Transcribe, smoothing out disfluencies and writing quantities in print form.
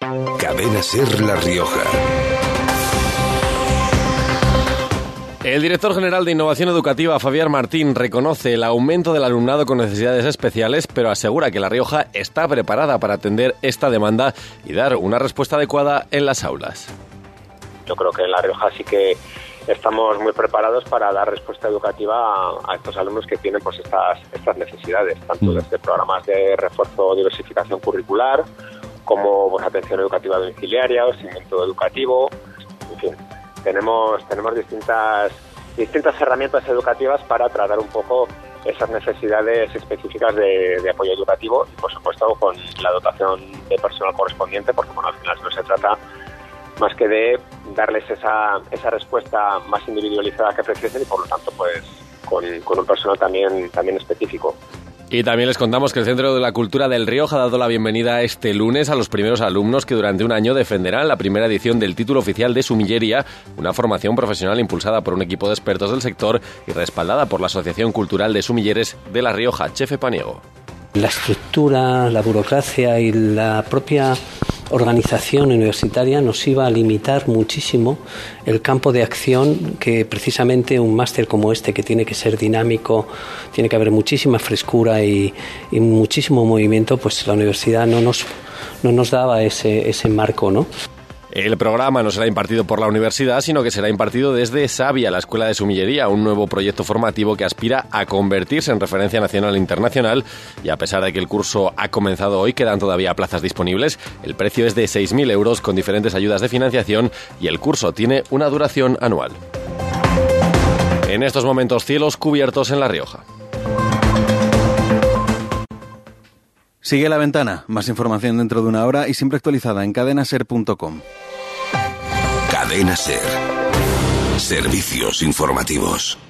Cadena SER La Rioja. El director general de Innovación Educativa, Fabián Martín, reconoce el aumento del alumnado con necesidades especiales, pero asegura que La Rioja está preparada para atender esta demanda y dar una respuesta adecuada en las aulas. Yo creo que en La Rioja sí que estamos muy preparados para dar respuesta educativa a estos alumnos que tienen pues estas necesidades, tanto desde programas de refuerzo o diversificación curricular, como pues, atención educativa domiciliaria, o seguimiento educativo, en fin. Tenemos distintas herramientas educativas para tratar un poco esas necesidades específicas de apoyo educativo y, por supuesto, con la dotación de personal correspondiente, porque bueno, al final no se trata más que de darles esa respuesta más individualizada que precisen y, por lo tanto, pues con un personal también específico. Y también les contamos que el Centro de la Cultura del Rioja ha dado la bienvenida este lunes a los primeros alumnos que durante un año defenderán la primera edición del título oficial de Sumilleria, una formación profesional impulsada por un equipo de expertos del sector y respaldada por la Asociación Cultural de Sumilleres de La Rioja, Chefe Paniego. La estructura, la burocracia y la propia organización universitaria nos iba a limitar muchísimo el campo de acción que precisamente un máster como este, que tiene que ser dinámico, tiene que haber muchísima frescura y muchísimo movimiento, pues la universidad no nos daba ese marco, ¿no? El programa no será impartido por la universidad, sino que será impartido desde Savia, la Escuela de Sumillería, un nuevo proyecto formativo que aspira a convertirse en referencia nacional e internacional. Y a pesar de que el curso ha comenzado hoy, quedan todavía plazas disponibles. El precio es de 6.000 euros con diferentes ayudas de financiación y el curso tiene una duración anual. En estos momentos, cielos cubiertos en La Rioja. Sigue La Ventana. Más información dentro de una hora y siempre actualizada en cadenaser.com. Cadena SER. Servicios informativos.